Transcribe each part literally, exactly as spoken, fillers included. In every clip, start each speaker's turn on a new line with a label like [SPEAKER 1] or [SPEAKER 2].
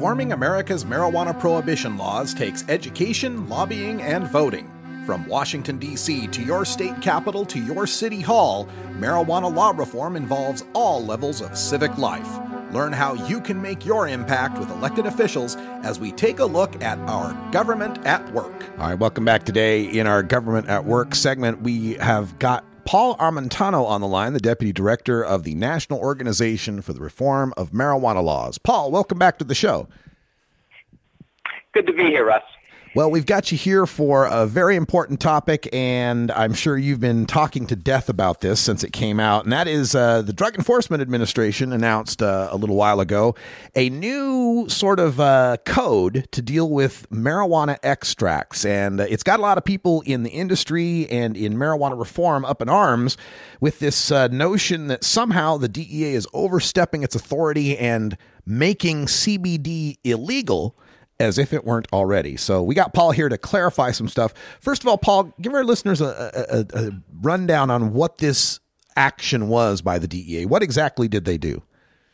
[SPEAKER 1] Reforming America's marijuana prohibition laws takes education, lobbying, and voting. From Washington, D C to your state capital to your city hall, marijuana law reform involves all levels of civic life. Learn how you can make your impact with elected officials as we take a look at our government at work. All right, welcome back today in our Government at Work segment. We have got Paul Armentano on the line, the Deputy Director of the National Organization for the Reform of Marijuana Laws. Paul, welcome back to the show.
[SPEAKER 2] Good to be here, Russ.
[SPEAKER 1] Well, we've got you here for a very important topic, and I'm sure you've been talking to death about this since it came out, and that is uh, the Drug Enforcement Administration announced uh, a little while ago a new sort of uh, code to deal with marijuana extracts, and uh, it's got a lot of people in the industry and in marijuana reform up in arms with this uh, notion that somehow the D E A is overstepping its authority and making C B D illegal as if it weren't already. So we got Paul here to clarify some stuff. First of all, Paul, give our listeners a, a, a rundown on what this action was by the D E A. What exactly did they do?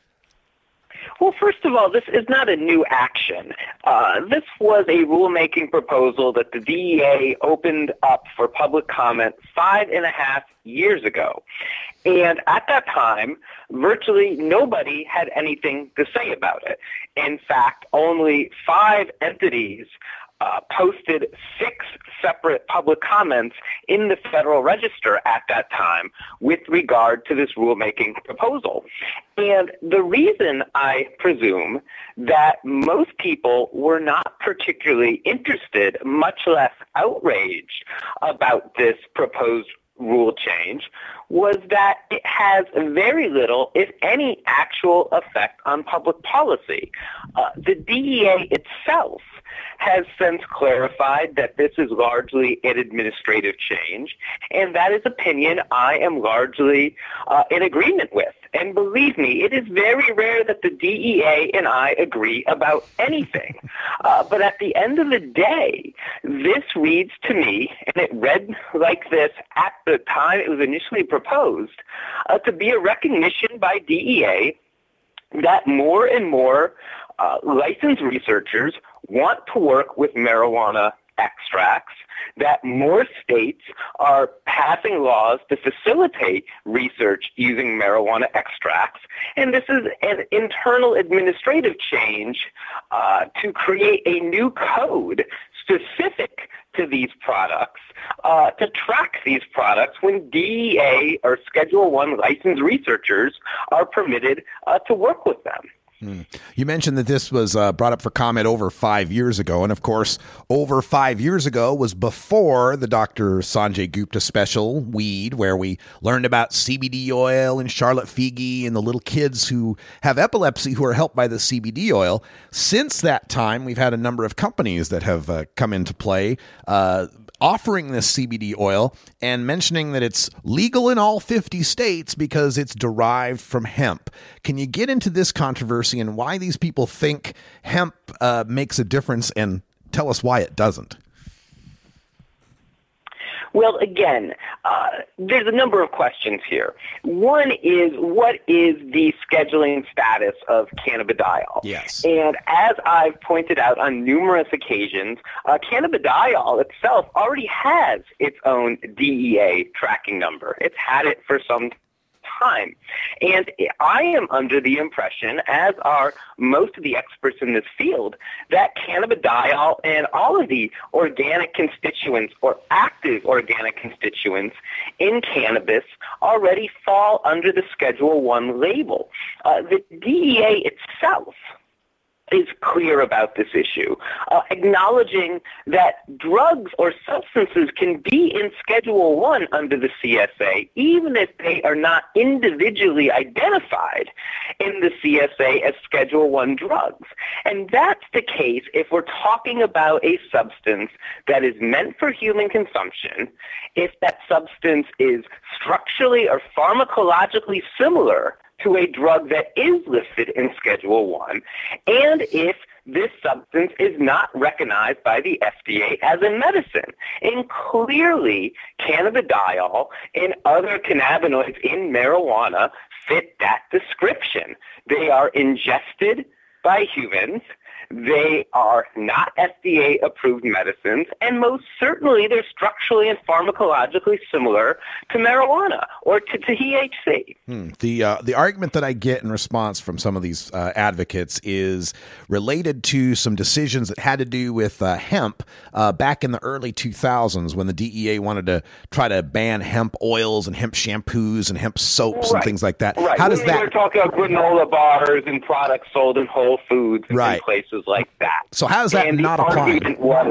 [SPEAKER 2] Well, first of all, this is not a new action. Uh, this was a rulemaking proposal that the D E A opened up for public comment five and a half years ago. And at that time, virtually nobody had anything to say about it. In fact, only five entities uh, posted six separate public comments in the Federal Register at that time with regard to this rulemaking proposal. And the reason, I presume, that most people were not particularly interested, much less outraged, about this proposed rule change was that it has very little, if any, actual effect on public policy. Uh, the D E A itself has since clarified that this is largely an administrative change, and that is opinion I am largely uh, in agreement with. And believe me, it is very rare that the D E A and I agree about anything. Uh, but at the end of the day, this reads to me, and it read like this at the time it was initially proposed, uh, to be a recognition by D E A that more and more uh, licensed researchers want to work with marijuana extracts, that more states are passing laws to facilitate research using marijuana extracts, and this is an internal administrative change uh, to create a new code specific to these products, uh, to track these products when D E A or Schedule One licensed researchers are permitted uh, to work with them.
[SPEAKER 1] Hmm. You mentioned that this was uh, brought up for comment over five years ago. And of course, over five years ago was before the Doctor Sanjay Gupta special, Weed, where we learned about C B D oil and Charlotte Figi and the little kids who have epilepsy who are helped by the C B D oil. Since that time, we've had a number of companies that have uh, come into play, uh, offering this C B D oil and mentioning that it's legal in all fifty states because it's derived from hemp. Can you get into this controversy and why these people think hemp uh, makes a difference, and tell us why it doesn't?
[SPEAKER 2] Well, again, uh, there's a number of questions here. One is, what is the scheduling status of cannabidiol?
[SPEAKER 1] Yes.
[SPEAKER 2] And as I've pointed out on numerous occasions, uh, cannabidiol itself already has its own D E A tracking number. It's had it for some time. And I am under the impression, as are most of the experts in this field, that cannabidiol and all of the organic constituents or active organic constituents in cannabis already fall under the Schedule One label. Uh, the D E A itself is clear about this issue, uh, acknowledging that drugs or substances can be in Schedule One under the C S A, even if they are not individually identified in the C S A as Schedule One drugs. And that's the case if we're talking about a substance that is meant for human consumption, if that substance is structurally or pharmacologically similar to a drug that is listed in Schedule One, and if this substance is not recognized by the F D A as a medicine. And clearly, cannabidiol and other cannabinoids in marijuana fit that description. They are ingested by humans. they are not F D A-approved medicines, and most certainly they're structurally and pharmacologically similar to marijuana or to, to T H C.
[SPEAKER 1] Hmm. The uh, the argument that I get in response from some of these uh, advocates is related to some decisions that had to do with uh, hemp uh, back in the early two thousands when the D E A wanted to try to ban hemp oils and hemp shampoos and hemp soaps
[SPEAKER 2] right.
[SPEAKER 1] and things like that.
[SPEAKER 2] Right.
[SPEAKER 1] How does
[SPEAKER 2] we
[SPEAKER 1] that?
[SPEAKER 2] We're talking about granola bars and products sold in Whole Foods and
[SPEAKER 1] right.
[SPEAKER 2] places like that.
[SPEAKER 1] So how does that
[SPEAKER 2] and
[SPEAKER 1] not
[SPEAKER 2] the
[SPEAKER 1] apply?
[SPEAKER 2] Argument was,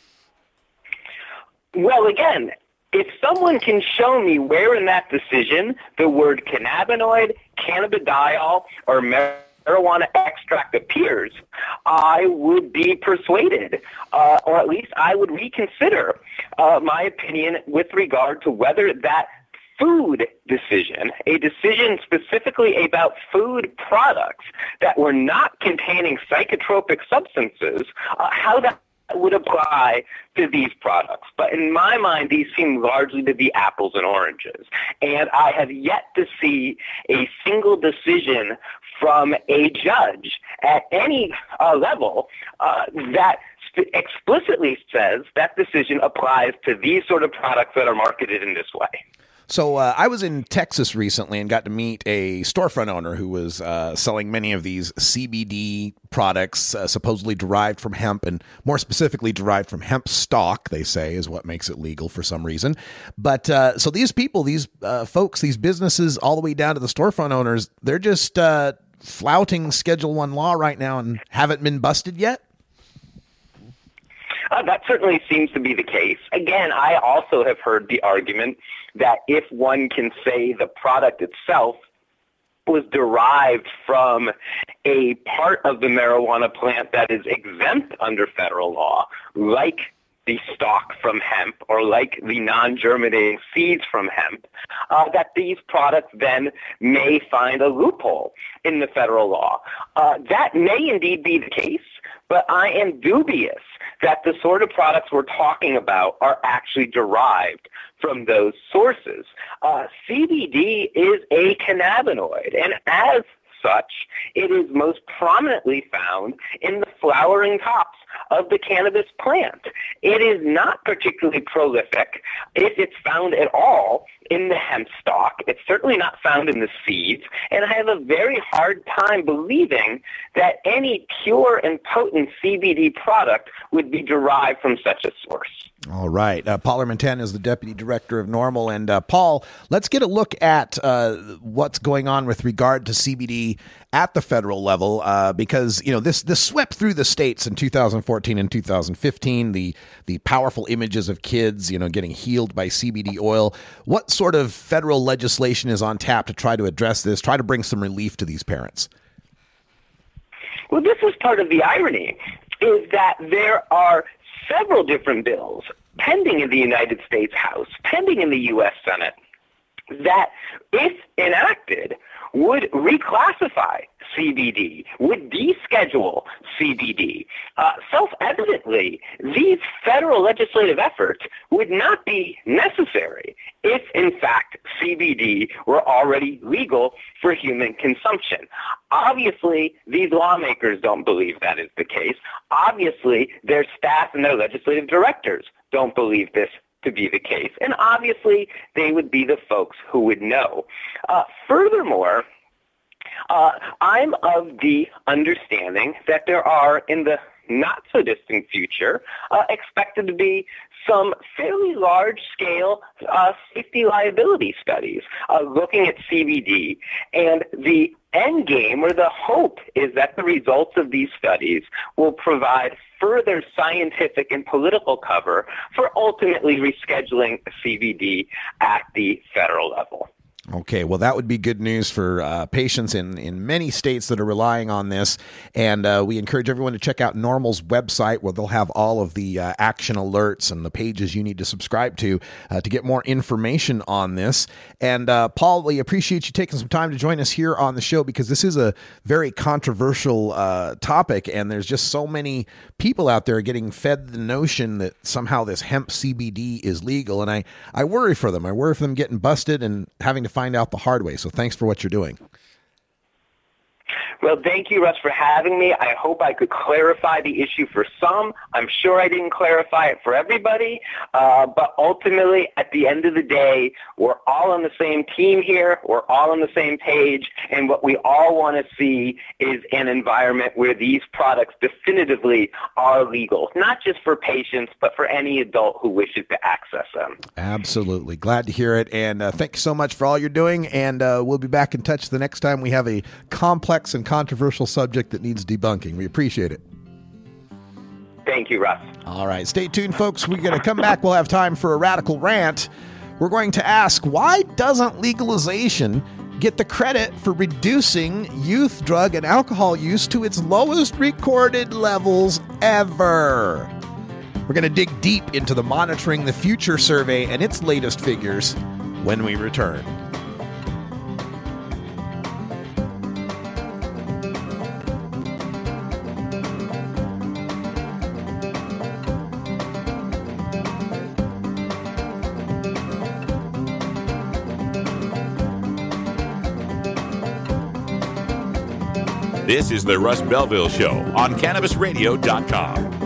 [SPEAKER 2] well, again, if someone can show me where in that decision the word cannabinoid, cannabidiol, or marijuana extract appears, I would be persuaded, uh, or at least I would reconsider uh, my opinion with regard to whether that food decision, a decision specifically about food products that were not containing psychotropic substances, uh, how that would apply to these products. But in my mind, these seem largely to be apples and oranges. And I have yet to see a single decision from a judge at any uh, level uh, that sp- explicitly says that decision applies to these sort of products that are marketed in this way.
[SPEAKER 1] So uh, I was in Texas recently and got to meet a storefront owner who was uh, selling many of these C B D products uh, supposedly derived from hemp, and more specifically derived from hemp stalk, they say, is what makes it legal for some reason. But uh, so these people, these uh, folks, these businesses, all the way down to the storefront owners, they're just uh, flouting Schedule One law right now and haven't been busted yet?
[SPEAKER 2] Uh, that certainly seems to be the case. Again, I also have heard the argument that if one can say the product itself was derived from a part of the marijuana plant that is exempt under federal law, like the stalk from hemp or like the non-germinating seeds from hemp, uh, that these products then may find a loophole in the federal law. Uh, that may indeed be the case, but I am dubious that the sort of products we're talking about are actually derived from those sources. Uh, C B D is a cannabinoid, and as such, it is most prominently found in the flowering tops of the cannabis plant. It is not particularly prolific, if it's found at all, in the hemp stalk. It's certainly not found in the seeds, and I have a very hard time believing that any pure and potent C B D product would be derived from such a source.
[SPEAKER 1] All right. Uh, Paul Armentan is the Deputy Director of NORML. And uh, Paul, let's get a look at uh, what's going on with regard to C B D at the federal level, uh, because, you know, this this swept through the states in two thousand fourteen and two thousand fifteen, the the powerful images of kids, you know, getting healed by C B D oil. What sort of federal legislation is on tap to try to address this, try to bring some relief to these parents?
[SPEAKER 2] Well, this is part of the irony, is that there are several different bills pending in the United States House, pending in the U S Senate, that, if enacted, would reclassify C B D, would deschedule C B D. Uh, self-evidently, these federal legislative efforts would not be necessary if, in fact, C B D were already legal for human consumption. Obviously, these lawmakers don't believe that is the case. Obviously, their staff and their legislative directors don't believe this to be the case. And obviously, they would be the folks who would know. Uh, furthermore, uh, I'm of the understanding that there are, in the not-so-distant future, uh, expected to be some fairly large-scale uh, safety liability studies uh, looking at C B D. And the end game, or the hope, is that the results of these studies will provide further scientific and political cover for ultimately rescheduling C B D at the federal level.
[SPEAKER 1] Okay, well, that would be good news for uh, patients in, in many states that are relying on this. And uh, we encourage everyone to check out NORML's website, where they'll have all of the uh, action alerts and the pages you need to subscribe to uh, to get more information on this. And uh, Paul, we appreciate you taking some time to join us here on the show, because this is a very controversial uh, topic, and there's just so many people out there getting fed the notion that somehow this hemp C B D is legal. And I, I worry for them. I worry for them getting busted and having to find out the hard way. So thanks for what you're doing.
[SPEAKER 2] Well, thank you, Russ, for having me. I hope I could clarify the issue for some. I'm sure I didn't clarify it for everybody. Uh, but ultimately, at the end of the day, we're all on the same team here. We're all on the same page. And what we all want to see is an environment where these products definitively are legal, not just for patients, but for any adult who wishes to access them.
[SPEAKER 1] Absolutely. Glad to hear it. And uh, thank you so much for all you're doing. And uh, we'll be back in touch the next time we have a complex and controversial subject that needs debunking. We appreciate it.
[SPEAKER 2] Thank you, Russ.
[SPEAKER 1] All right. Stay tuned, folks. We're going to come back. We'll have time for a radical rant. We're going to ask, why doesn't legalization get the credit for reducing youth drug and alcohol use to its lowest recorded levels ever? We're going to dig deep into the Monitoring the Future survey and its latest figures when we return.
[SPEAKER 3] This is the Russ Belville Show on Cannabis Radio dot com.